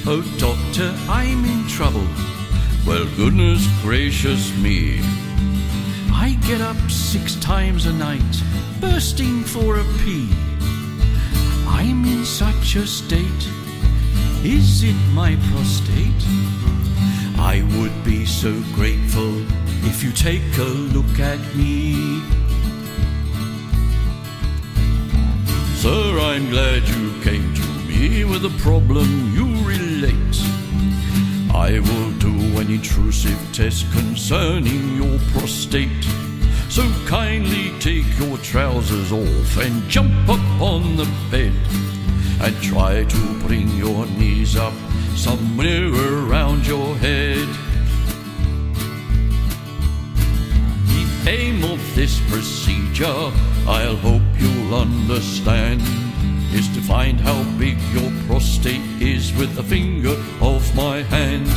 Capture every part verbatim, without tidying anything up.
Oh doctor, I'm in trouble. Well, goodness gracious me. I get up six times a night, bursting for a pee. I'm in such a state. Is it my prostate? I would be so grateful if you take a look at me. Sir, I'm glad you came to me with a problem you relate. I will do an intrusive test concerning your prostate. So kindly take your trousers off and jump up on the bed, and try to bring your knees up somewhere around your head. The aim of this procedure, I'll hope you'll understand, is to find how big your prostate is with the finger of my hand.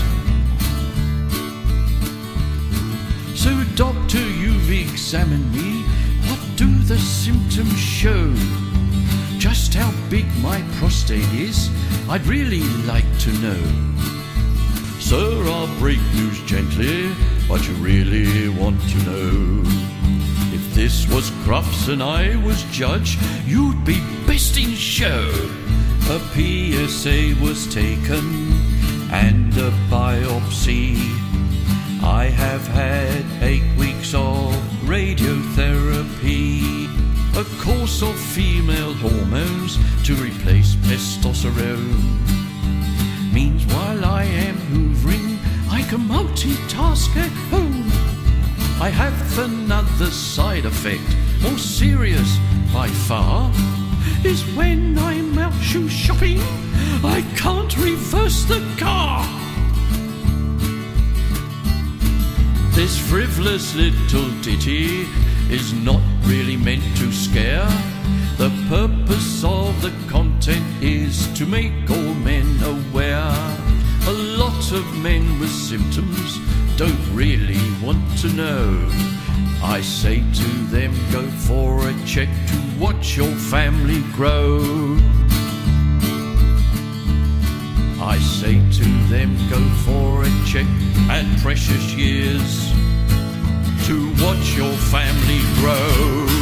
So doctor, you've examined me. What do the symptoms show? Just how big my prostate is, I'd really like to know. Sir, I'll break news gently, but you really want to know. If this was Crufts and I was judge, you'd be best in show. A P S A was taken and a biopsy. I have had eight weeks of radiotherapy, a course of female hormones to replace testosterone. Means while I am hoovering, I can multitask at home. I have another side effect, more serious by far, is when I'm out shoe shopping, I can't reverse the car. This frivolous little ditty is not really meant to scare. The purpose of the content is to make all men aware. A lot of men with symptoms don't really want to know. I say to them, go for a check to watch your family grow. I say to them, go for a check and precious years to watch your family grow.